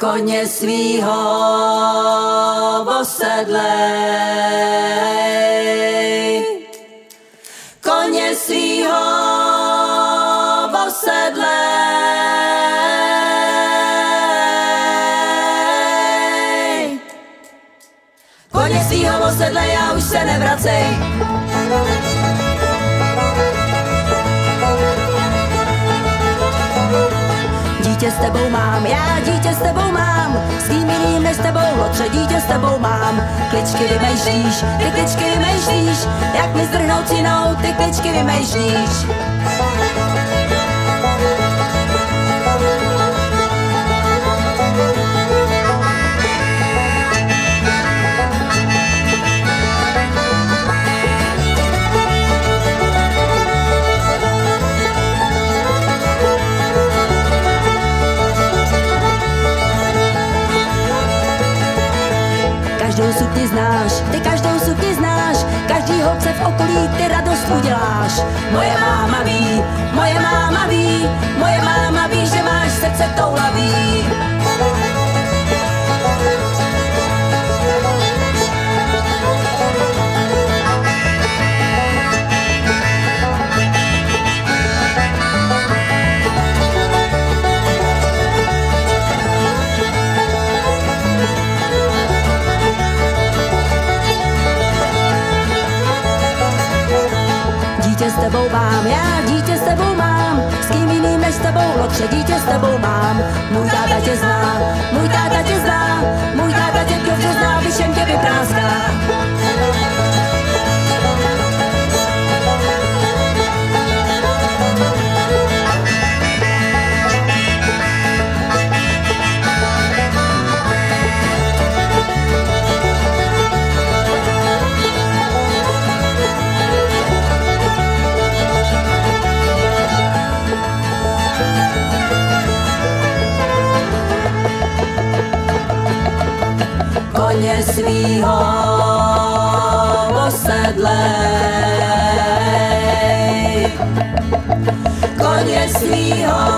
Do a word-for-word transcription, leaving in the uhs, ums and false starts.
koně svýho osedlej, koně svýho osedlej, koně svýho osedlej a už se nevracej. Dítě s tebou mám, já dítě s tebou mám, s kým jiným než s tebou, lotře dítě s tebou mám. Kličky vymýšlíš, ty kličky vymýšlíš, jak mi zdrhnout cinou, ty kličky vymýšlíš. Každou sukni znáš, ty každou sukni znáš, každý holce v okolí ty radost uděláš. Moje máma ví, moje máma ví, moje máma ví, že máš srdce toulavý. Dítě s tebou mám, já dítě s tebou mám, s kým jiným než s tebou, lotře dítě s tebou mám. Můj táta tě zná, můj táta tě zná, můj táta tě dobře zná, vyšem tě vypráská. Koně svýho osedlej, koně svýho